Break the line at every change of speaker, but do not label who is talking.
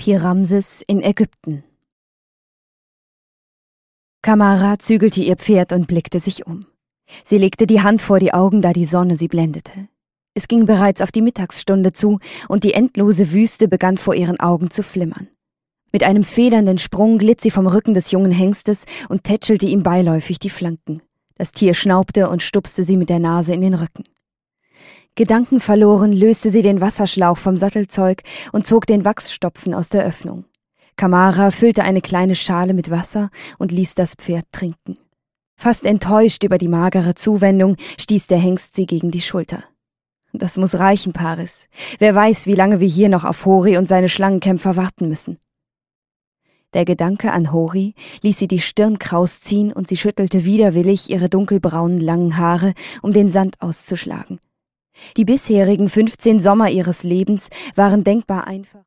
Tier Ramses in Ägypten. Kamara zügelte ihr Pferd und blickte sich um. Sie legte die Hand vor die Augen, da die Sonne sie blendete. Es ging bereits auf die Mittagsstunde zu und die endlose Wüste begann vor ihren Augen zu flimmern. Mit einem federnden Sprung glitt sie vom Rücken des jungen Hengstes und tätschelte ihm beiläufig die Flanken. Das Tier schnaubte und stupste sie mit der Nase in den Rücken. Gedankenverloren löste sie den Wasserschlauch vom Sattelzeug und zog den Wachsstopfen aus der Öffnung. Kamara füllte eine kleine Schale mit Wasser und ließ das Pferd trinken. Fast enttäuscht über die magere Zuwendung stieß der Hengst sie gegen die Schulter. »Das muss reichen, Paris. Wer weiß, wie lange wir hier noch auf Hori und seine Schlangenkämpfer warten müssen.« Der Gedanke an Hori ließ sie die Stirn kraus ziehen und sie schüttelte widerwillig ihre dunkelbraunen langen Haare, um den Sand auszuschlagen. Die bisherigen 15 Sommer ihres Lebens waren denkbar einfach.